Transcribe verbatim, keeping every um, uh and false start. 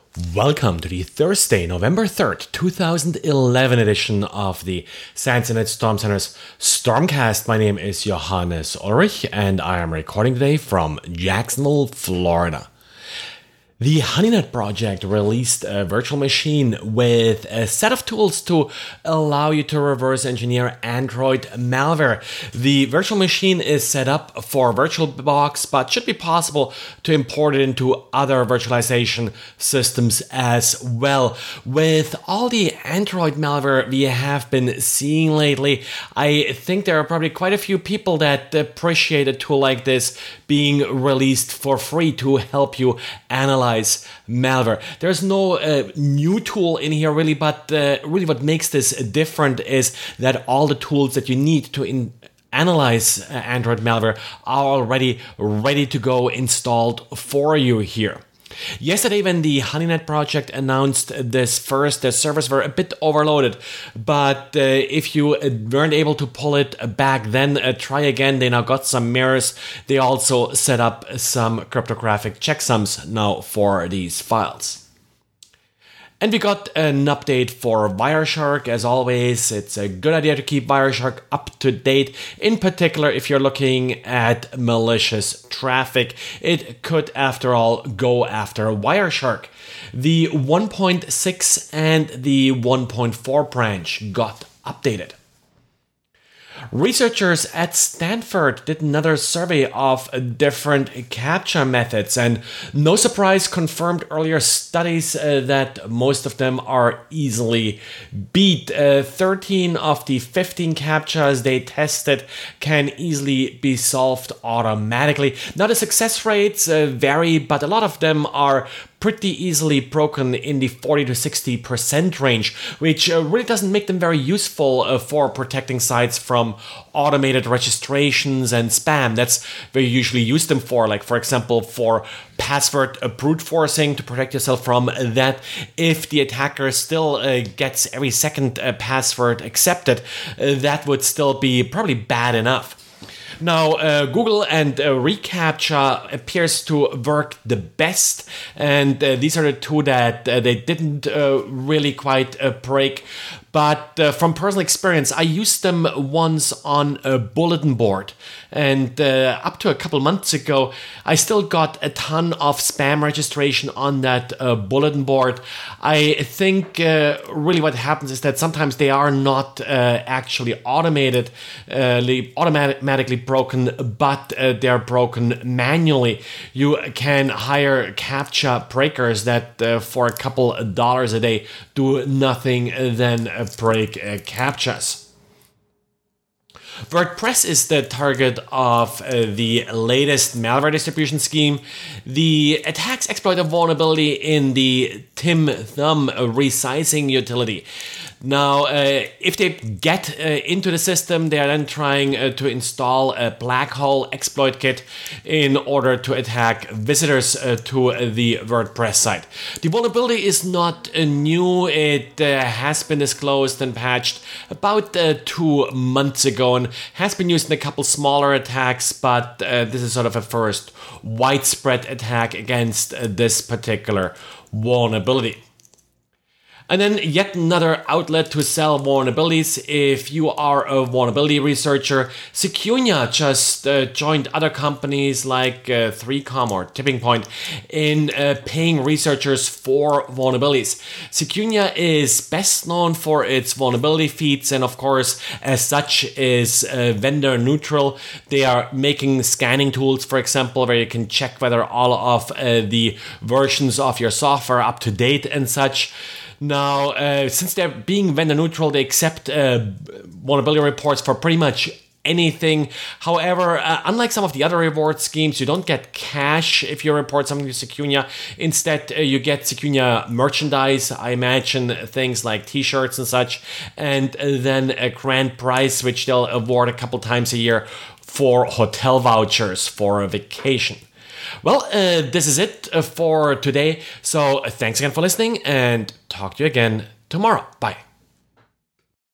Welcome to the Thursday, November third, twenty eleven edition of the SANS Internet Storm Center's Stormcast. My name is Johannes Ulrich and I am recording today from Jacksonville, Florida. The Honeynet project released a virtual machine with a set of tools to allow you to reverse engineer Android malware. The virtual machine is set up for VirtualBox, but should be possible to import it into other virtualization systems as well. With all the Android malware we have been seeing lately, I think there are probably quite a few people that appreciate a tool like this being released for free to help you analyze malware. There's no uh, new tool in here really, but uh, really what makes this different is that all the tools that you need to in- analyze uh, Android malware are already ready to go installed for you here. Yesterday, when the Honeynet project announced this first, the servers were a bit overloaded, but uh, if you weren't able to pull it back then, uh, try again. They now got some mirrors. They also set up some cryptographic checksums now for these files. And we got an update for Wireshark. As always, it's a good idea to keep Wireshark up to date. In particular, if you're looking at malicious traffic, it could, after all, go after Wireshark. The one point six and the one point four branch got updated. Researchers at Stanford did another survey of different CAPTCHA methods, and no surprise, confirmed earlier studies uh, that most of them are easily beat. Uh, thirteen of the fifteen CAPTCHAs they tested can easily be solved automatically. Now the success rates uh, vary, but a lot of them are pretty easily broken in the forty to sixty percent range, which uh, really doesn't make them very useful uh, for protecting sites from automated registrations and spam. That's where you usually use them for, like for example for password uh, brute forcing to protect yourself from that. If the attacker still uh, gets every second uh, password accepted, uh, that would still be probably bad enough. Now, uh, Google and uh, reCAPTCHA appears to work the best, and uh, these are the two that uh, they didn't uh, really quite uh, break. But uh, from personal experience, I used them once on a bulletin board, and uh, up to a couple months ago, I still got a ton of spam registration on that uh, bulletin board. I think uh, really what happens is that sometimes they are not uh, actually automated, uh, automatically broken, but uh, they're broken manually. You can hire CAPTCHA breakers that uh, for a couple of dollars a day do nothing than uh, break uh, CAPTCHAs. WordPress is the target of uh, the latest malware distribution scheme. The attacks exploit a vulnerability in the Tim Thumb resizing utility. Now, uh, if they get uh, into the system, they are then trying uh, to install a black hole exploit kit in order to attack visitors uh, to uh, the WordPress site. The vulnerability is not uh, new. It uh, has been disclosed and patched about uh, two months ago and has been used in a couple smaller attacks, but uh, this is sort of a first widespread attack against uh, this particular vulnerability. And then yet another outlet to sell vulnerabilities. If you are a vulnerability researcher, Secunia just uh, joined other companies like uh, three com or Tipping Point in uh, paying researchers for vulnerabilities. Secunia is best known for its vulnerability feeds, and of course, as such, is uh, vendor neutral. They are making scanning tools, for example, where you can check whether all of uh, the versions of your software are up to date and such. Now, uh, since they're being vendor neutral, they accept uh, vulnerability reports for pretty much anything. However, uh, unlike some of the other reward schemes, you don't get cash if you report something to Secunia. Instead, uh, you get Secunia merchandise, I imagine things like t-shirts and such, and uh, then a grand prize, which they'll award a couple times a year for hotel vouchers for a vacation. Well, uh, this is it for today. So uh, thanks again for listening and talk to you again tomorrow. Bye.